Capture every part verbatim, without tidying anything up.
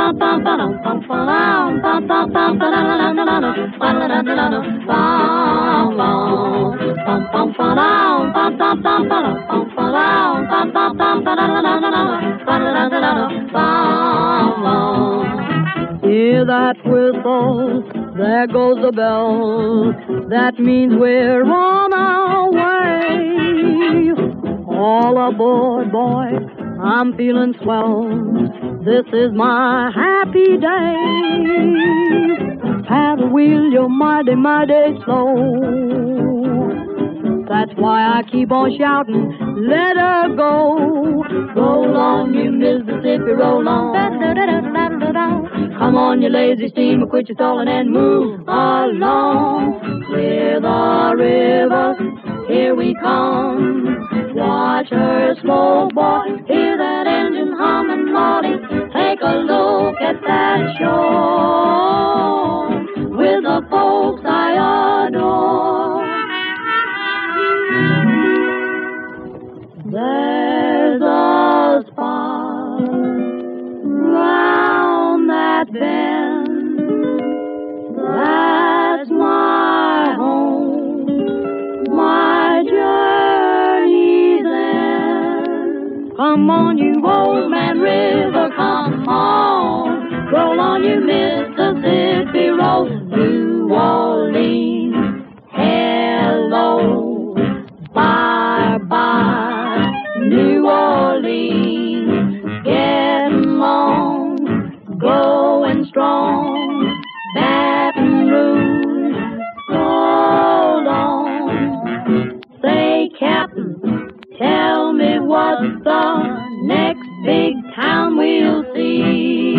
Hear that whistle, there goes the bell. That means we're on our way. All aboard, boy, I'm feeling swell. This is my happy day. Paddle wheel, you're mighty, mighty slow. That's why I keep on shouting, let her go. Roll on, you Mississippi, roll on. Come on, you lazy steamer, quit your stalling and move along. Clear the river, here we come. Watch her slow, boy, hear that engine humming, Lordy. Take a look at that shore with the folks I adore. There's a spot round that bend. That's my home, my journey's end. Come on, you old man river, come on. Roll on, you Mississippi, roll. New Orleans, hello, bye-bye. New Orleans, getting long, going strong. Baton Rouge, hold on. Say, Captain, tell me what's the next big town we'll see.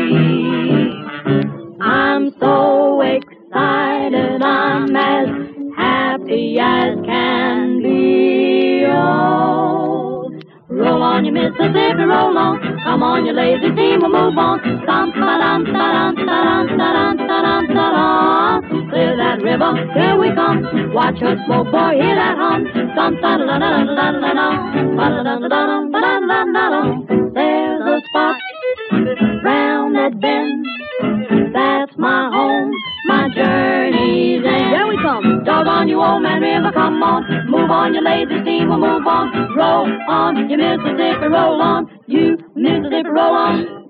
I'm so excited, I'm as happy as can be. Oh, roll on, you Mississippi, roll on. Come on, you lazy steamer, move on. Dum ba dum ba dum ba dum ba dum ba dum ba dum. Clear that river, here we come. Watch her smoke, boy, hear that hum. Dum ba da da da da da da da. Ba da da da da ba da da da da. There's a spot round that bend. That's my home, my journey's end. Here we come. Doggone you, old man river, come on. Move on, you lazy steamer, move on. Roll on, you Mississippi, roll on. You Mississippi, roll on.